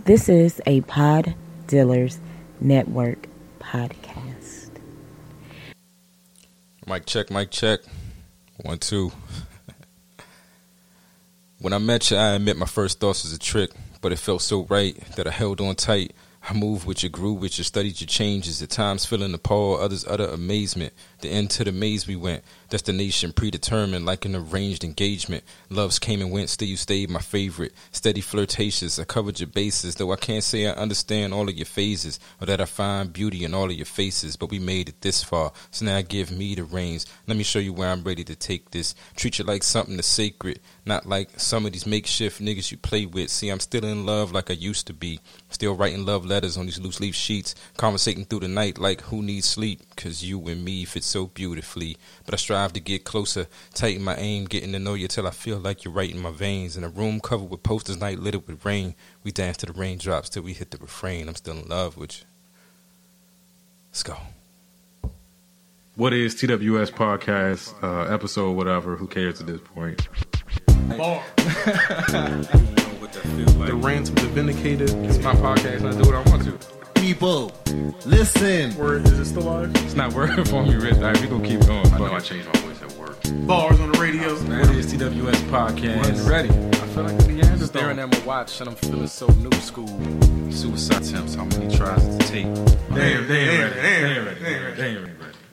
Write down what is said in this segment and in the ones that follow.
This is a Pod Dealers Network podcast. Mic check. 1, 2. When I met you, I admit my first thoughts was a trick, but it felt so right that I held on tight. I moved with you, grew with you, studied your changes. At times feeling appalled, others utter amazement. The end to the maze we went. Destination predetermined like an arranged engagement. Loves came and went, still you stayed my favorite. Steady flirtatious, I covered your bases. Though I can't say I understand all of your phases, or that I find beauty in all of your faces. But we made it this far, so now give me the reins. Let me show you where I'm ready to take this. Treat you like something that's sacred, not like some of these makeshift niggas you play with. See, I'm still in love like I used to be. Still writing love letters on these loose leaf sheets. Conversating through the night like who needs sleep. Cause you and me fit so beautifully. But I strive to get closer, tighten my aim, getting to know you till I feel like you're right in my veins. In a room covered with posters, night lit with rain. We dance to the raindrops till we hit the refrain. I'm still in love with you. Let's go. What is TWS podcast, episode whatever, who cares at this point? Bar. The rants of the vindicated. It's my podcast and I do what I want to. People, listen. Word, is it still live? It's not working for me, Rich. All right, we gonna keep going. I know I changed my voice at work. Bars on the radio. What is TWS podcast? Ready. I feel like the Neanderthal. Staring at my watch and I'm feeling so new school. Suicide attempts, how many tries to take? They ain't ready.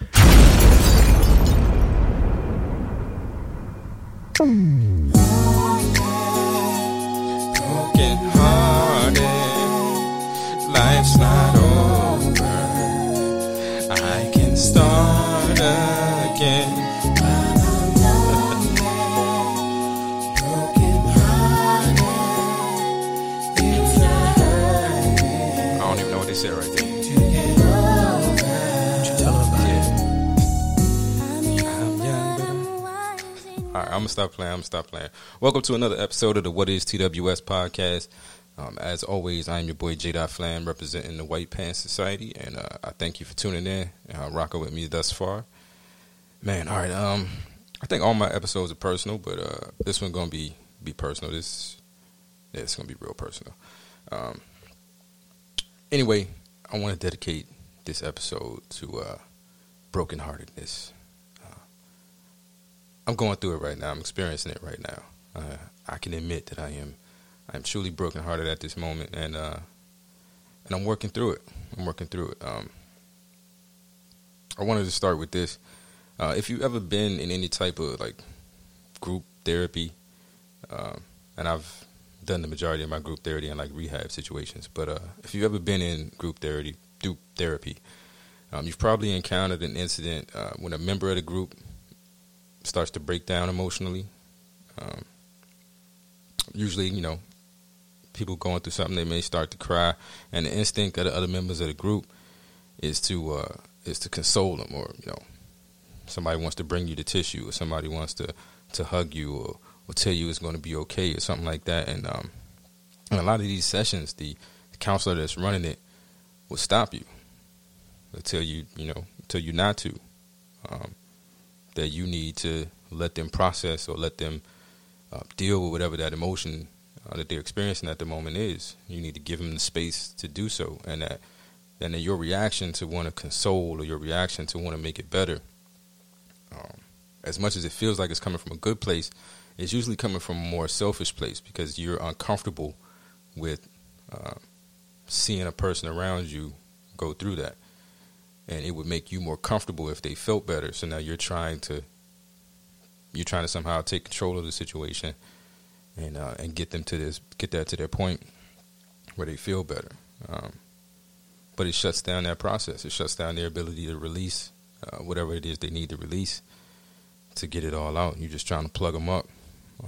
Broken hearted, life's not over. I can start again. I don't even know what they said right there. What you tell her about it? Alright, I'm gonna stop playing. Welcome to another episode of the What is TWS podcast. As always, I am your boy J. Flam, representing the White Pants Society, and I thank you for tuning in and rocking with me thus far. Man, all right. I think all my episodes are personal, but this one gonna be personal. It's gonna be real personal. Anyway, I want to dedicate this episode to brokenheartedness. I'm going through it right now. I'm experiencing it right now. I can admit that I am truly brokenhearted at this moment, and I'm working through it. I wanted to start with this. If you've ever been in any type of like group therapy, and I've done the majority of my group therapy in like rehab situations, but if you've ever been in group therapy, you've probably encountered an incident when a member of the group starts to break down emotionally. Usually, people going through something, they may start to cry, and the instinct of the other members of the group is to console them, or somebody wants to bring you the tissue, or somebody wants to hug you, or tell you it's going to be okay, or something like that. And in a lot of these sessions, the counselor that's running it will stop you, they'll tell you not to, that you need to let them process or let them deal with whatever that emotion that they're experiencing at the moment is. You need to give them the space to do so, and that your reaction to want to console, or your reaction to want to make it better, as much as it feels like it's coming from a good place, it's usually coming from a more selfish place, because you're uncomfortable with seeing a person around you go through that, and it would make you more comfortable if they felt better. So now you're trying to somehow take control of the situation and get that to their point where they feel better. But it shuts down that process. It shuts down their ability to release whatever it is they need to release to get it all out. You're just trying to plug them up.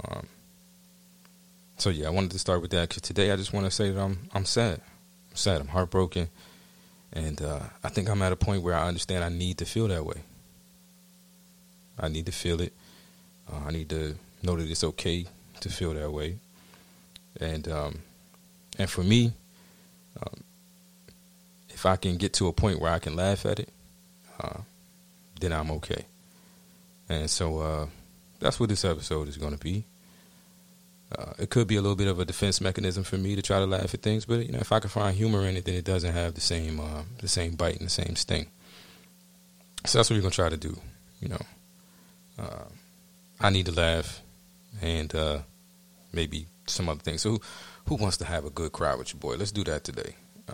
So yeah, I wanted to start with that, because today I just want to say that I'm sad. I'm sad. I'm heartbroken. And I think I'm at a point where I understand I need to feel that way. I need to feel it. I need to know that it's okay to feel that way. And for me, if I can get to a point where I can laugh at it, then I'm okay. And so that's what this episode is going to be. It could be a little bit of a defense mechanism for me to try to laugh at things, but if I can find humor in it, then it doesn't have the same bite and the same sting. So that's what we're gonna try to do. I need to laugh, and maybe some other things. So who wants to have a good cry with your boy? Let's do that today.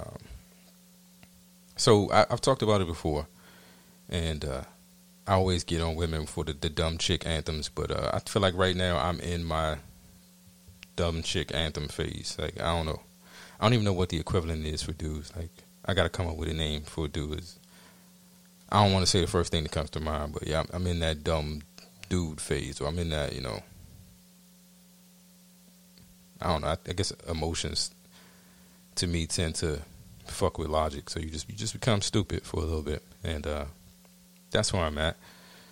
So I've talked about it before, and I always get on women for the dumb chick anthems, but I feel like right now I'm in my dumb chick anthem phase. Like, I don't know. I don't even know what the equivalent is for dudes. Like, I got to come up with a name for dudes. I don't want to say the first thing that comes to mind, but yeah, I'm in that dumb dude phase, or I'm in that, I don't know. I guess emotions to me tend to fuck with logic, so you just become stupid for a little bit, and that's where I'm at.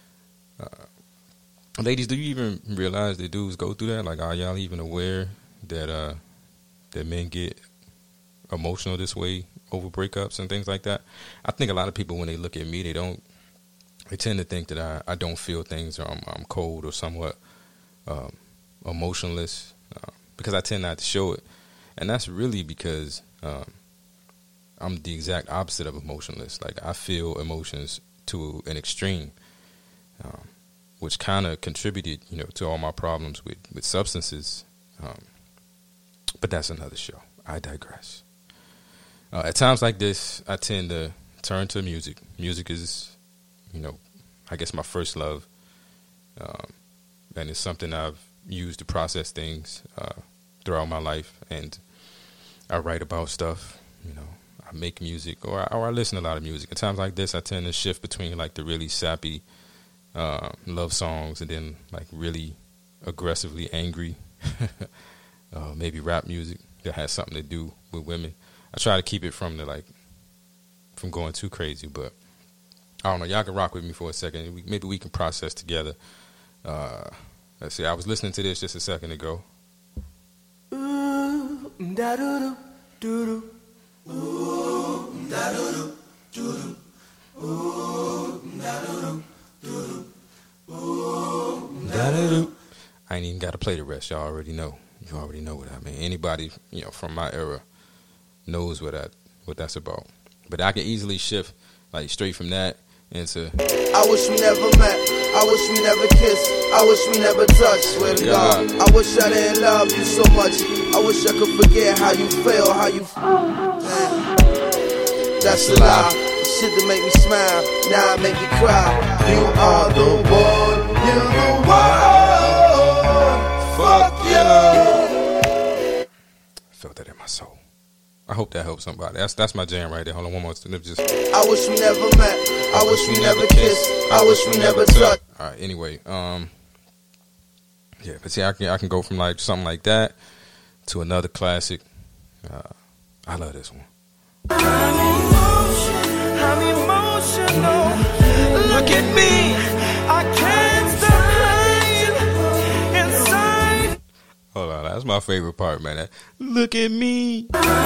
Ladies, do you even realize that dudes go through that? Like, are y'all even aware that that men get emotional this way over breakups and things like that? I think a lot of people, when they look at me, they tend to think that I don't feel things, or I'm cold or somewhat emotionless, because I tend not to show it. And that's really because I'm the exact opposite of emotionless. Like, I feel emotions to an extreme, which kind of contributed, to all my problems with substances. But that's another show. I digress. At times like this, I tend to turn to music. Music is, I guess my first love. And it's something I've used to process things throughout my life. And I write about stuff, I make music, or I listen to a lot of music. At times like this, I tend to shift between like the really sappy love songs and then like really aggressively angry, maybe rap music that has something to do with women. I try to keep it from going too crazy, but I don't know. Y'all can rock with me for a second. Maybe we can process together. Let's see. I was listening to this just a second ago. I ain't even got to play the rest. Y'all already know. You already know what I mean. Anybody, from my era knows what that's about. But I can easily shift like straight from that into I wish we never met. I wish we never kissed. I wish we never touched. Swear to God. I wish I didn't love you so much. I wish I could forget how you feel, man. That's a lie. The shit that make me smile, now it make me cry. You are the one. You're the one. Fuck you. I felt that in my soul. I hope that helps somebody. That's my jam right there. Hold on one more. Just. I wish we never met. I wish we never kissed. I wish we never touched. All right. Anyway, yeah, but see, I can go from like something like that to another classic. I love this one. I'm emotional. Look at me. I can't stop crying inside. Hold on, that's my favorite part, man. Look at me.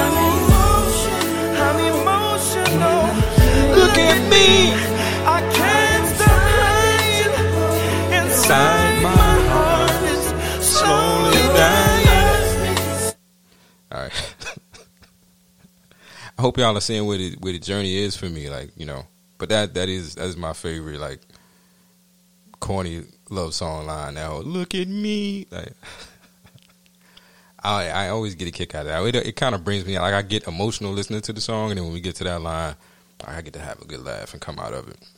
I'm emotional. Look at me. I can't stop crying inside. My heart is slowly dying. All right. I hope y'all are seeing where the journey is for me, like, But that is my favorite, like, corny love song line now. Look at me, like. I always get a kick out of that. It kind of brings me, like, I get emotional listening to the song, and then when we get to that line, I get to have a good laugh and come out of it.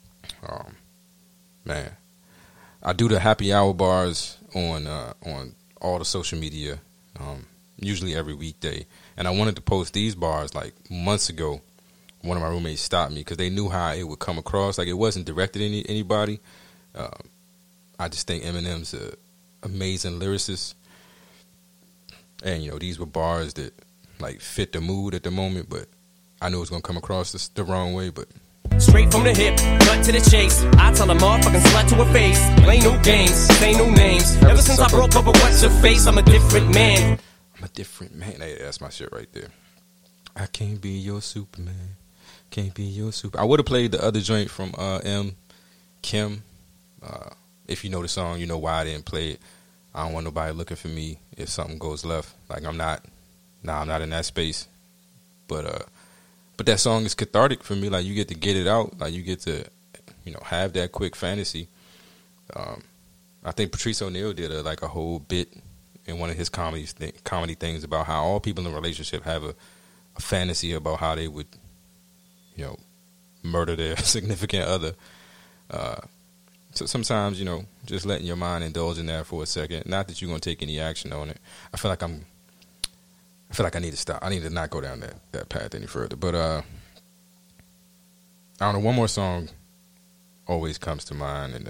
Man, I do the happy hour bars on all the social media, usually every weekday. And I wanted to post these bars like months ago. One of my roommates stopped me because they knew how it would come across. Like, it wasn't directed at anybody. I just think Eminem's an amazing lyricist. And, these were bars that, like, fit the mood at the moment. But I knew it was going to come across the wrong way. But straight from the hip, cut to the chase. I tell a motherfucking slut to her face. Play no games, say no names. Ever since I broke up with what's your face, I'm a different man. I'm a different man. Hey, that's my shit right there. I can't be your Superman. Can't be your super. I would have played the other joint from Kim. If you know the song, you know why I didn't play it. I don't want nobody looking for me if something goes left. Like I'm not in that space. But that song is cathartic for me. Like you get to get it out. Like you get to, have that quick fantasy. I think Patrice O'Neal did a whole bit in one of his comedy things about how all people in a relationship have a fantasy about how they would, murder their significant other. So sometimes, just letting your mind indulge in that for a second. Not that you're gonna take any action on it. I feel like I need to stop. I need to not go down that path any further. But I don't know. One more song always comes to mind, and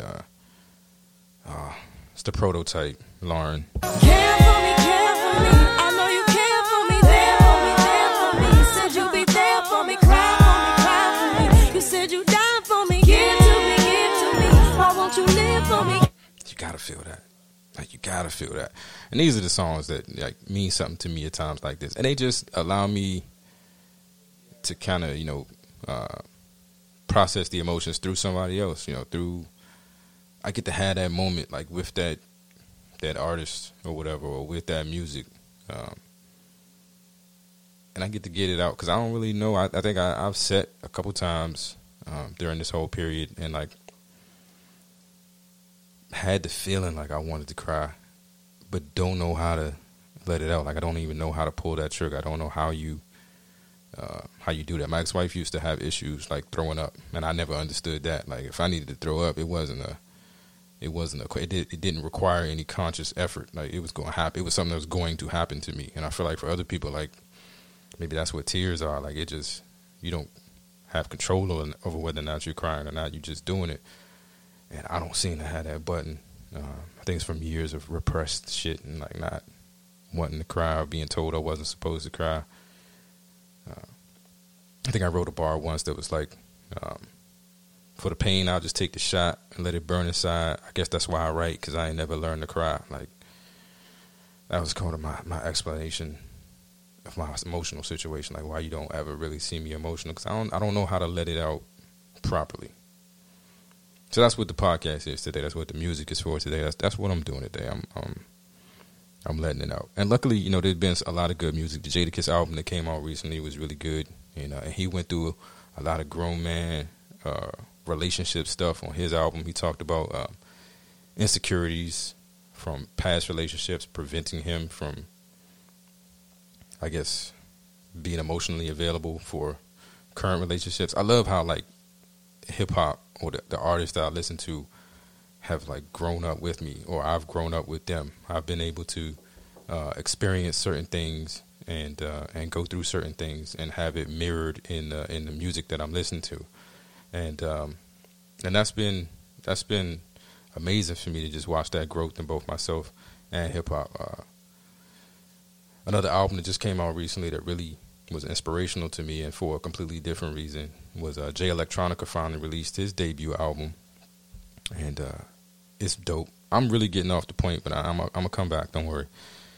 it's the Prototype, Lauren. Care for me, I know you care for me, there for me. Said you'd be there for me, cry for me. You said you died for me, give to me. Why won't you live for me? You gotta feel that. Like you gotta feel that. And these are the songs that mean something to me at times like this, and they just allow me to kind of process the emotions through somebody else. I get to have that moment like with that artist or whatever, or with that music, and I get to get it out because I don't really know. I think I've sat a couple times during this whole period and like had the feeling like I wanted to cry, but don't know how to let it out. Like I don't even know how to pull that trigger. I don't know how you do that. My ex-wife used to have issues like throwing up, and I never understood that. Like if I needed to throw up, it didn't require any conscious effort. Like it was going to happen. It was something that was going to happen to me. And I feel like for other people, like maybe that's what tears are. Like you don't have control over whether or not you're crying or not. You're just doing it. And I don't seem to have that button. I think it's from years of repressed shit and like not wanting to cry or being told I wasn't supposed to cry. I think I wrote a bar once that was like, for the pain, I'll just take the shot and let it burn inside. I guess that's why I write, because I ain't never learned to cry. Like that was kind of my explanation of my emotional situation, like why you don't ever really see me emotional, because I don't know how to let it out properly. So that's what the podcast is today. That's what the music is for today. That's what I'm doing today. I'm letting it out. And luckily, there's been a lot of good music. The Jadakiss album that came out recently was really good. And he went through a lot of grown man relationship stuff on his album. He talked about insecurities from past relationships preventing him from, I guess, being emotionally available for current relationships. I love how like hip hop or the artists that I listen to have like grown up with me, or I've grown up with them. I've been able to experience certain things and go through certain things and have it mirrored in the music that I'm listening to, and that's been amazing for me to just watch that growth in both myself and hip hop. Another album that just came out recently that really was inspirational to me, and for a completely different reason, was Jay Electronica finally released his debut album, and it's dope. I'm really getting off the point, but I'm gonna come back. Don't worry.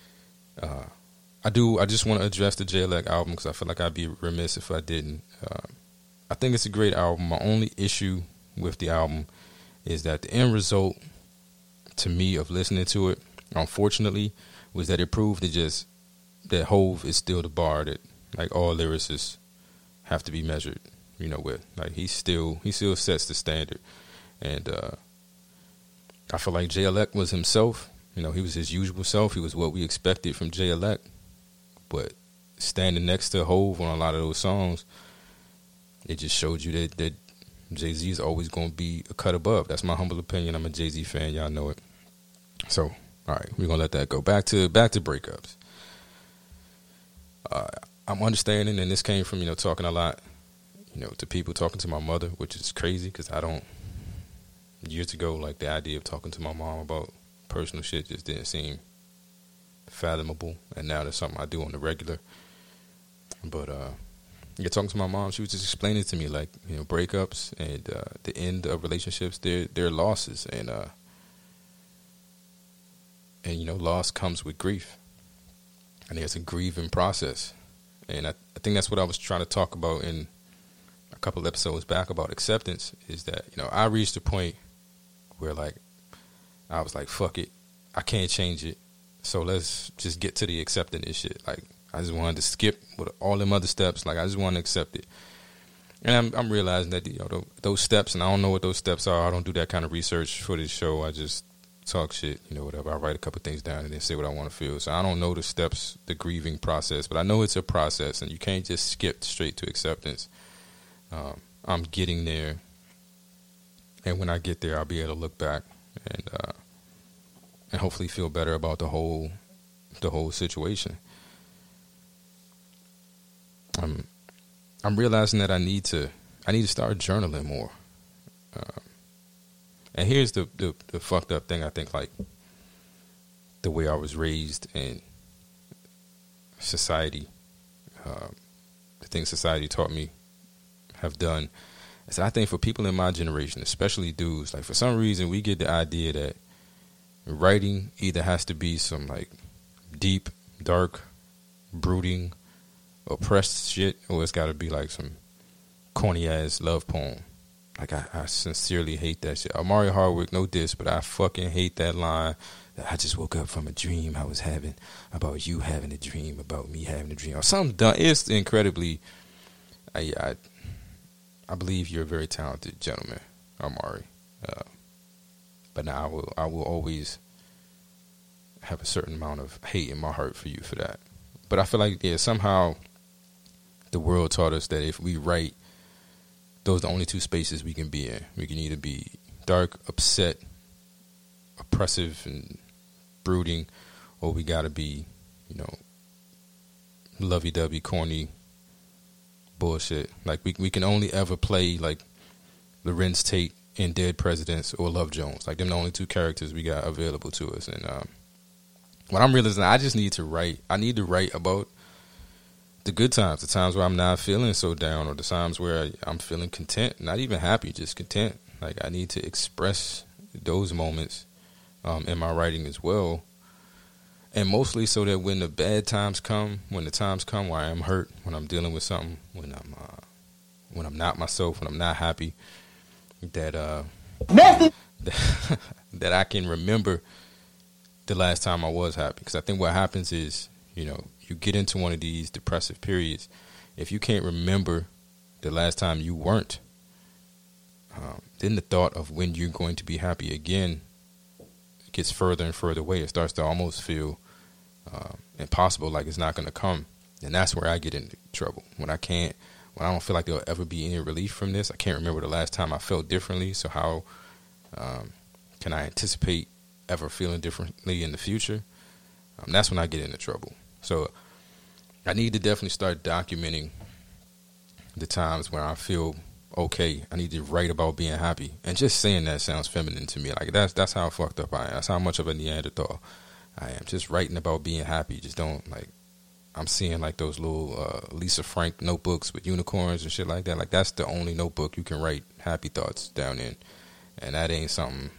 I just want to address the Jay Elect album because I feel like I'd be remiss if I didn't. I think it's a great album. My only issue with the album is that the end result, to me, of listening to it, unfortunately, was that it proved that Hove is still the bar that like all lyricists have to be measured, with. Like he still sets the standard, and I feel like Jay Elect was himself. He was his usual self. He was what we expected from Jay Elect. But standing next to Hove on a lot of those songs, it just showed you that Jay-Z is always going to be a cut above. That's my humble opinion. I'm a Jay-Z fan. Y'all know it. So, all right, we're going to let that go. Back to breakups. I'm understanding, and this came from, talking a lot, to people, talking to my mother, which is crazy because years ago, like the idea of talking to my mom about personal shit just didn't seem fathomable, and now that's something I do on the regular. But talking to my mom, she was just explaining to me like breakups and the end of relationships, they're losses, and loss comes with grief, and there's a grieving process, and I think that's what I was trying to talk about in a couple of episodes back about acceptance. Is that I reached a point where like I was like, fuck it, I can't change it. So let's just get to the accepting this shit. Like, I just wanted to skip with all them other steps. Like, I just want to accept it. And I'm realizing that, you know, those steps, and I don't know what those steps are. I don't do that kind of research for this show. I just talk shit, you know, whatever. I write a couple things down and then say what I want to feel. So I don't know the steps, the grieving process, but I know it's a process, and you can't just skip straight to acceptance. I'm getting there, and when I get there, I'll be able to look back and hopefully feel better about the whole situation. I'm realizing that I need to start journaling more. And here's the fucked up thing. I think, like, the way I was raised in society, the things society taught me, have done, is that I think for people in my generation, especially dudes, like, for some reason we get the idea that writing either has to be some, like, deep, dark, brooding, oppressed shit, or it's got to be like some corny ass love poem. Like, I sincerely hate that shit. Amari Hardwick, no diss, but I fucking hate that line that I just woke up from a dream I was having about you having a dream about me having a dream, or something done. It's incredibly. I believe you're a very talented gentleman, Amari. But now I will always have a certain amount of hate in my heart for you for that. But I feel like, yeah, somehow the world taught us that if we write, those are the only two spaces we can be in. We can either be dark, upset, oppressive, and brooding, or we gotta be, you know, lovey-dovey, corny bullshit. Like, we can only ever play like Lorenz Tate in Dead Presidents or Love Jones. Like, them the only two characters we got available to us. And what I'm realizing, I just need to write. I need to write about the good times, the times where I'm not feeling so down, or the times where I'm feeling content, not even happy, just content. Like, I need to express those moments in my writing as well. And mostly so that when the bad times come, when the times come where I am hurt, when I'm dealing with something, when I'm not myself, when I'm not happy, that that I can remember the last time I was happy. Because I think what happens is, you know, you get into one of these depressive periods. If you can't remember the last time you weren't, then the thought of when you're going to be happy again gets further and further away. It starts to almost feel impossible, like it's not going to come. And that's where I get into trouble. When I don't feel like there'll ever be any relief from this. I can't remember the last time I felt differently. So how can I anticipate ever feeling differently in the future? That's when I get into trouble. So I need to definitely start documenting the times where I feel okay. I need to write about being happy. And just saying that sounds feminine to me. Like, that's how fucked up I am. That's how much of a Neanderthal I am. Just writing about being happy. Just don't, like, I'm seeing like those little Lisa Frank notebooks with unicorns and shit like that. Like, that's the only notebook you can write happy thoughts down in. And that ain't something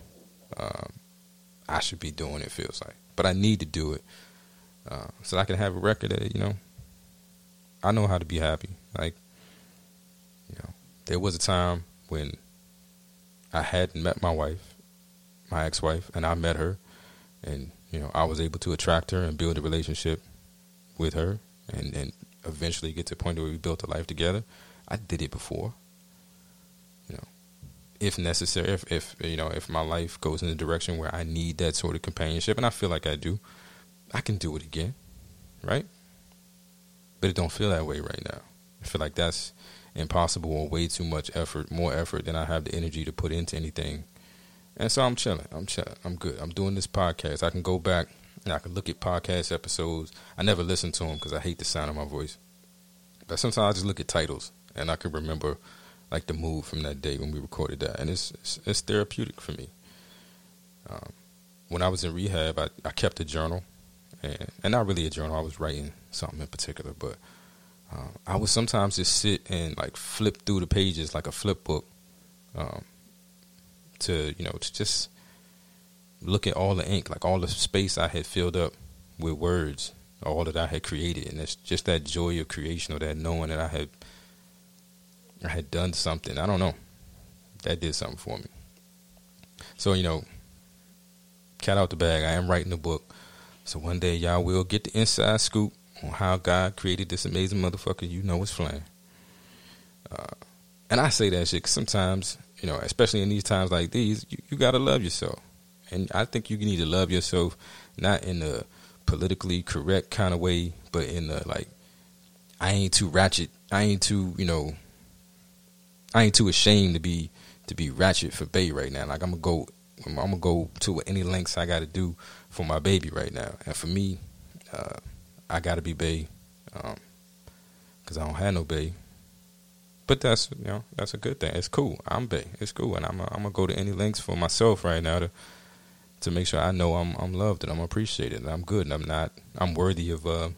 I should be doing, it feels like. But I need to do it so I can have a record that, you know, I know how to be happy. Like, you know, there was a time when I hadn't met my wife, my ex-wife, and I met her. And, you know, I was able to attract her and build a relationship with her and eventually get to a point where we built a life together. I did it before. You know, if necessary, if you know, if my life goes in a direction where I need that sort of companionship, and I feel like I do, I can do it again, right? But it don't feel that way right now. I feel like that's impossible, or way too much effort, more effort than I have the energy to put into anything. And so I'm chilling. I'm good. I'm doing this podcast. I can go back and I can look at podcast episodes. I never listen to them because I hate the sound of my voice. But sometimes I just look at titles and I can remember like the mood from that day when we recorded that. And it's therapeutic for me. When I was in rehab, I kept a journal. And not really a journal. I was writing something in particular. But I would sometimes just sit and like flip through the pages like a flip book. To just look at all the ink, like all the space I had filled up with words, all that I had created. And it's just that joy of creation, or that knowing that I had done something. I don't know. That did something for me. So, you know, cat out the bag. I am writing a book. So one day y'all will get the inside scoop on how God created this amazing motherfucker you know is Flame. And I say that shit 'cause sometimes, you know, especially in these times like these, you got to love yourself. And I think you need to love yourself, not in a politically correct kind of way, but in the, like, I ain't too ratchet. I ain't too, you know, I ain't too ashamed to be ratchet for Bae right now. Like, I'm gonna go to any lengths I got to do for my baby right now. And for me, I got to be Bae, because I don't have no Bae. But that's, you know, that's a good thing. It's cool. I'm Bae. It's cool, and I'm gonna go to any lengths for myself right now to make sure I know I'm loved and I'm appreciated and I'm good and I'm worthy of love.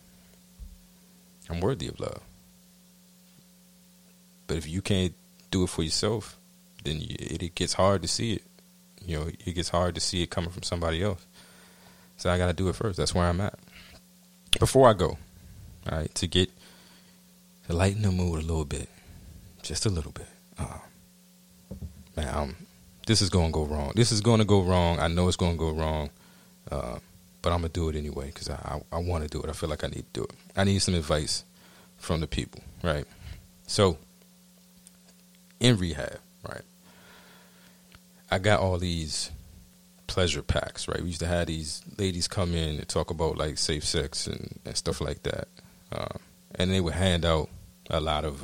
But if you can't do it for yourself, then it gets hard to see it. You know, it gets hard to see it coming from somebody else. So I got to do it first. That's where I'm at. Before I go, all right, to lighten the mood a little bit, just a little bit. Man, this is going to go wrong. This is going to go wrong. I know it's going to go wrong, but I'm going to do it anyway because I want to do it. I feel like I need to do it. I need some advice from the people, right? So, in rehab, right, I got all these pleasure packs, right? We used to have these ladies come in and talk about, like, safe sex and stuff like that. And they would hand out a lot of,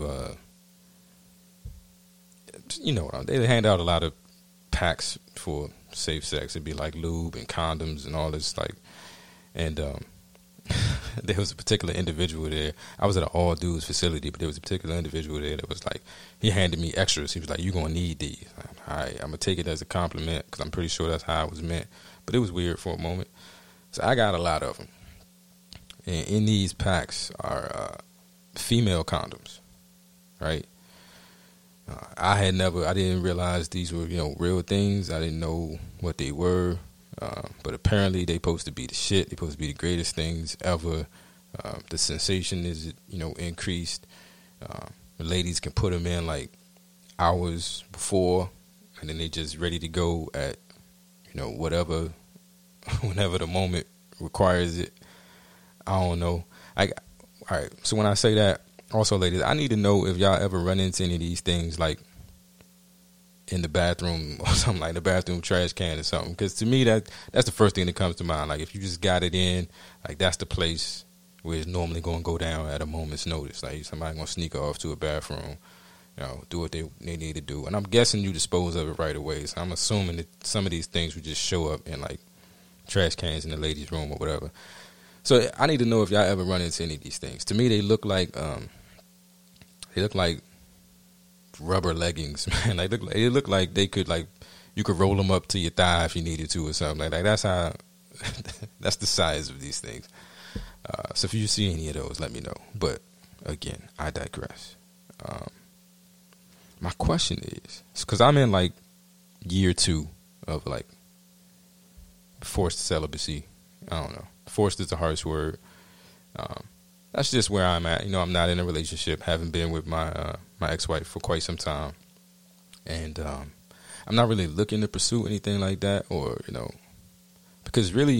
they would hand out a lot of packs for safe sex. It'd be like lube and condoms and all this, like, and there was a particular individual there. I was at an all dudes facility, but there was a particular individual there that was like, he handed me extras. He was like, "You're gonna need these." All right, I'm gonna take it as a compliment because I'm pretty sure that's how it was meant. But it was weird for a moment. So I got a lot of them, and in these packs are female condoms, right? I didn't realize these were, you know, real things. I didn't know what they were. But apparently they supposed to be the shit. They supposed to be the greatest things ever. The sensation is, you know, increased. The ladies can put them in like hours before, and then they just ready to go at, you know, whatever, whenever the moment requires it. I don't know. All right. So when I say that, also, ladies, I need to know if y'all ever run into any of these things, like in the bathroom or something, like the bathroom trash can or something. Because to me, that's the first thing that comes to mind. Like, if you just got it in, like, that's the place where it's normally going to go down at a moment's notice. Like, somebody going to sneak off to a bathroom, you know, do what they need to do. And I'm guessing you dispose of it right away. So I'm assuming that some of these things would just show up in, like, trash cans in the ladies' room or whatever. So I need to know if y'all ever run into any of these things. To me, they look like rubber leggings, man. They look like they could, like, you could roll them up to your thigh if you needed to or something. Like that's how. That's the size of these things. So if you see any of those, let me know. But again, I digress. My question is, because I'm in like year 2 of like forced celibacy. I don't know. Forced is the harsh word. That's just where I'm at. You know, I'm not in a relationship. Haven't been with my my ex-wife for quite some time, and I'm not really looking to pursue anything like that, or, you know, because really,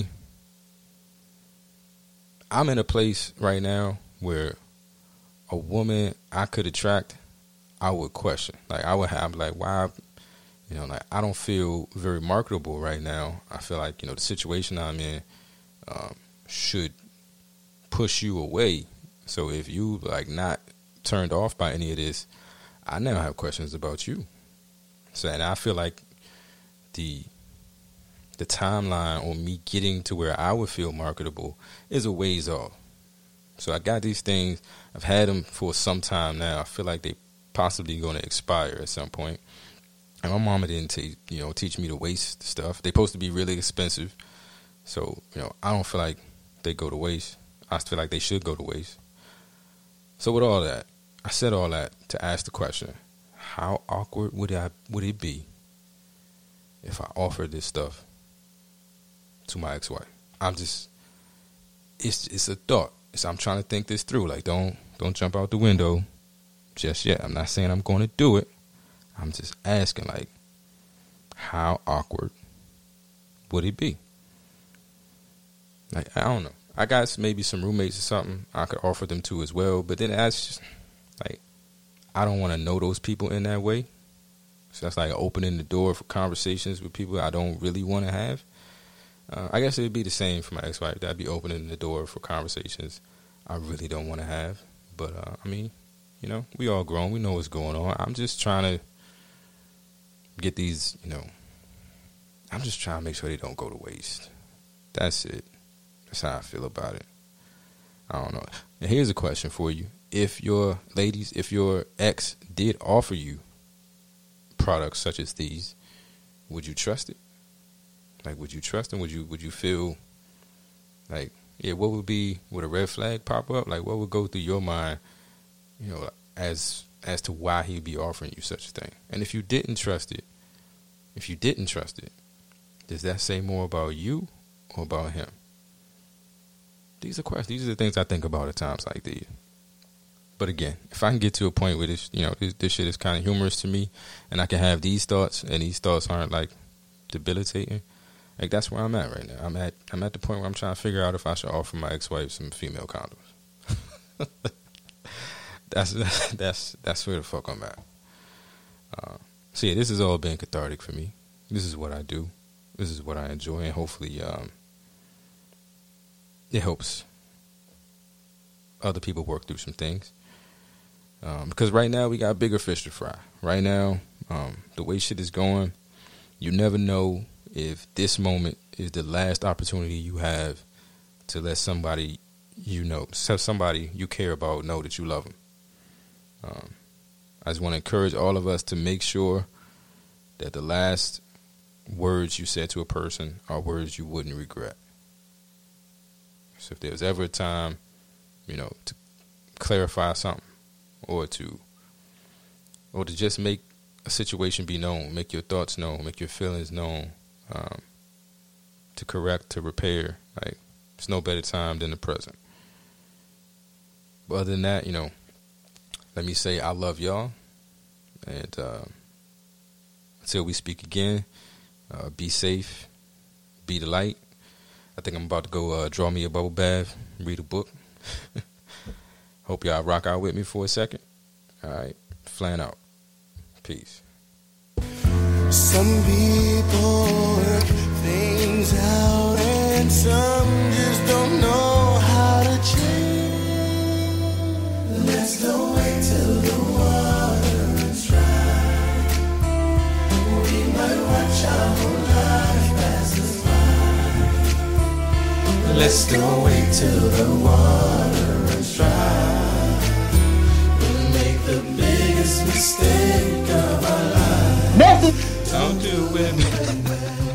I'm in a place right now where a woman I could attract, I would question. Like, I would have, like, why, you know, like, I don't feel very marketable right now. I feel like, you know, the situation I'm in should push you away. So if you, like, not turned off by any of this, I now have questions about you. So, and I feel like the timeline on me getting to where I would feel marketable is a ways off. So I got these things. I've had them for some time now. I feel like they possibly going to expire at some point. And my mama didn't teach me to waste stuff. They're supposed to be really expensive. So, you know, I don't feel like they go to waste. I feel like they should go to waste. So with all that, I said all that to ask the question, how awkward would it be if I offered this stuff to my ex-wife? It's a thought. I'm trying to think this through. Like, don't jump out the window just yet. I'm not saying I'm going to do it. I'm just asking, like, how awkward would it be? Like, I don't know. I got maybe some roommates or something I could offer them to as well. But then that's just, like, I don't want to know those people in that way. So that's like opening the door for conversations with people I don't really want to have. I guess it would be the same for my ex-wife. That'd be opening the door for conversations I really don't want to have. But, I mean, you know, we all grown. We know what's going on. I'm just trying to get these, you know, I'm just trying to make sure they don't go to waste. That's it. That's how I feel about it. I don't know. And here's a question for you. If your ex did offer you products such as these, would you trust it? Like, would you trust them? Would you feel like, yeah, would a red flag pop up? Like, what would go through your mind, you know, as to why he'd be offering you such a thing? And if you didn't trust it, does that say more about you or about him? These are questions. These are the things I think about at times like these. But again, if I can get to a point where this, you know, this shit is kind of humorous to me, and I can have these thoughts, and these thoughts aren't like debilitating, like that's where I'm at right now. I'm at the point where I'm trying to figure out if I should offer my ex-wife some female condoms. That's where the fuck I'm at. So yeah, this has all been cathartic for me. This is what I do. This is what I enjoy, and hopefully, it helps other people work through some things. Because right now we got bigger fish to fry. Right now, the way shit is going, you never know if this moment is the last opportunity you have to let somebody you know, somebody you care about, know that you love them. I just want to encourage all of us to make sure that the last words you said to a person are words you wouldn't regret. So if there's ever a time, you know, to clarify something or to just make a situation be known, make your thoughts known, make your feelings known, to correct, to repair, like, there's no better time than the present. But other than that, you know, let me say I love y'all, and until we speak again, be safe, be the light. I think I'm about to go draw me a bubble bath, read a book. Hope y'all rock out with me for a second. All right, flan out. Peace. Some people work things out, and some just don't know how to change. Let's don't wait till the water runs dry. We might watch our whole life pass us by. Let's don't wait till the water runs dry. We'll make the biggest mistake of our lives. Don't do it.